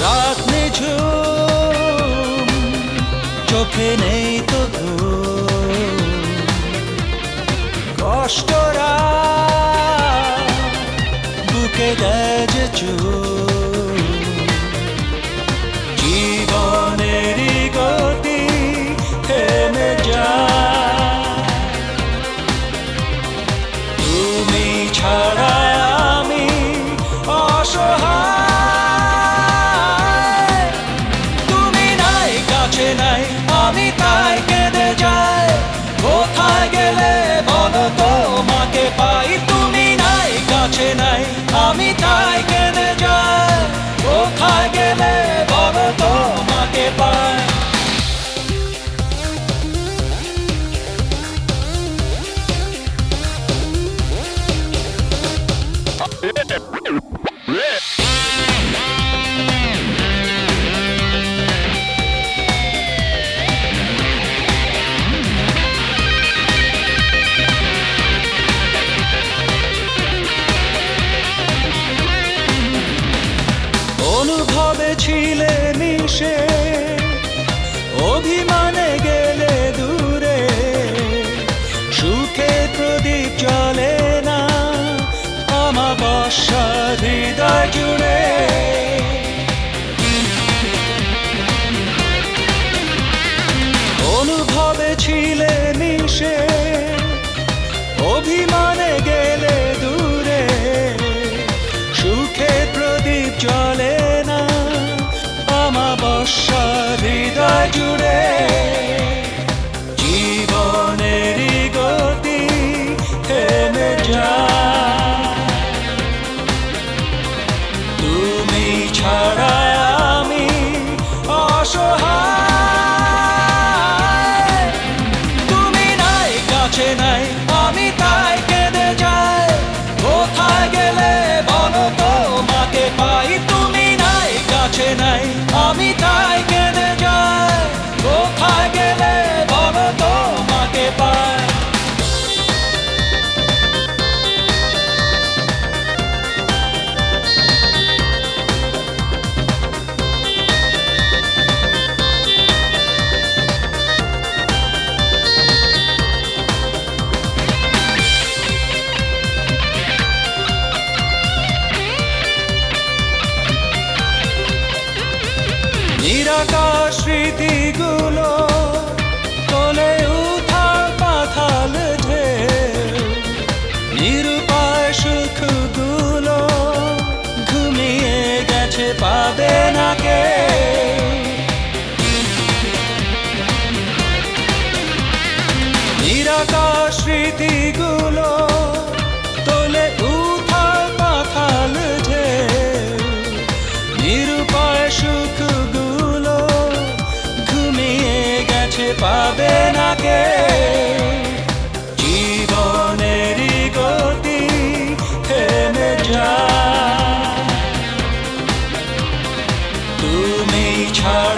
রাত নিঝুম, চোখে নেই তো ঘুম, কষ্টরা বুকে দেয় যে চুম। জীবনেরই গতি থেমে যায়, তুমি ছাড়া আমি অসহায়। তুমি নাই, কাছে নাই, আমি তাই কেঁদে যাই। কোথায় গেলে বলো তোমাকে পাই? তুমি নাই, কাছে নাই, আমি তাই কেঁদে যাই। কোথায় গেলে বলো তোমাকে পাই? অনুভবে ছিলে মিশে, অভিমানে গেলে দূরে। সুখে প্রদীপ জ্বলে না আমাবস্যা হৃদয় জুড়ে। অনুভবে ছিলে মিশে, অভিমানে গেলে দূরে। সুখে প্রদীপ জ্বলে না আমাবস্যা হৃদয় জুড়ে। জীবনেরই গতি থেমে যায়, তুমি ছাড়া আমি অসহায়। তুমি নাই, কাছে নাই, আমি তাই কেঁদে যাই। কোথায় গেলে বলো তোমাকে পাই? তুমি নাই, কাছে নাই, আমি তাই কেঁদে যাই। কোথায় গেলে বলো তোমাকে পাই? নিরাকার স্মৃতিগুলো তোলে উথাল পাথাল ঢেউ। নিরুপায় সুখগুলো ঘুমিয়ে গেছে, পাবে না কেউ। নিরাকার স্মৃতিগুলো তোলে উথাল পাথাল ঢেউ। নিরুপায় সুখগুলো ঘুমিয়ে গেছে, পাবে না কেউ। জীবনেরই গতি থেমে যায়, তুমি ছাড়া